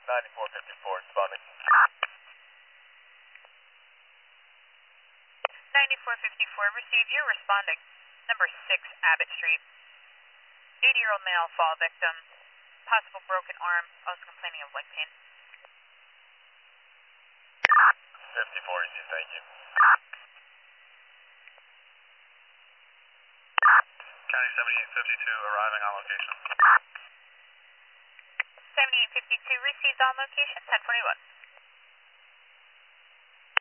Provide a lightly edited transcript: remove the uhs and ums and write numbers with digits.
9454 responding. 9454, receive you, responding. Number 6 Abbott Street. 80-year-old male fall victim. Possible broken arm, also complaining of leg pain. 54 easy, thank you. County 7852 arriving on location. 7852 received on location, 1041.